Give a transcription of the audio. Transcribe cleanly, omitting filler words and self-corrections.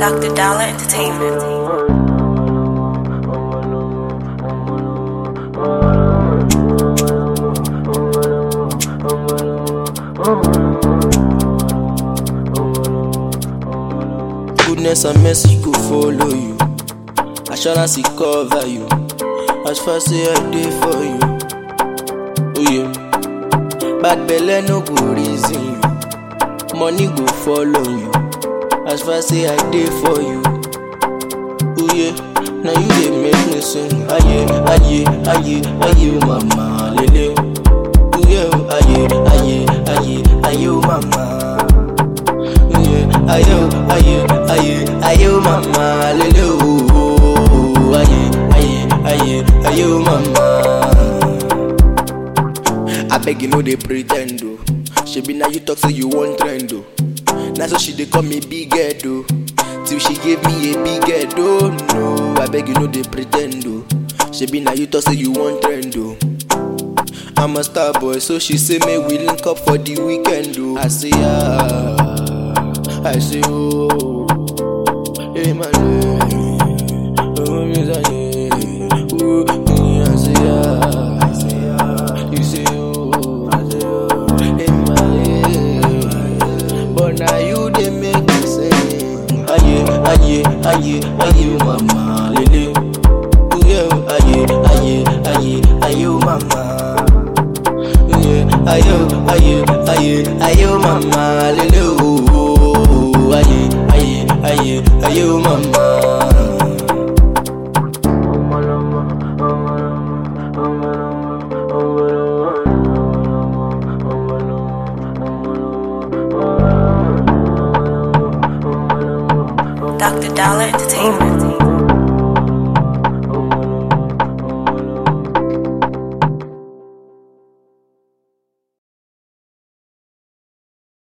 Dr. Dollar Entertainment. Goodness and mercy go follow you. Assurance it cover you. As far say I dey for you. Oh yeah. Bad belle no go reason you. Money go follow you. As far say I dey for you. Oh yeah. Now you dey make me sing. Aye, aye, aye, aye, mama, lele. Oh yeah, aye, aye, aye, aye, mama. Ayo, ayo, ayo, ayo, mama, lele, oh, aye, aye, aye, ayo, mama. I beg you no dey pretend, oh. She be now you talk say you want trend, oh. Now so she dey call me big head, oh. Till she gave me a big head, oh no. I beg you no dey pretend, oh. She be now you talk say you want trend, oh. I'm a star boy, so she say may we link up for the weekend, oh. I say I say oh, hey my lady, oh me say oh, I say you say oh, hey my lady, but now you dey make me say, aye, aye, aye, aye, mama, lele, oh yeah, aye, aye, aye, aye, mama, yeah, aye, aye, aye, aye, mama, lele, oh. Aye, aye, aye, aye, mama. Dr. Dollar Entertainment.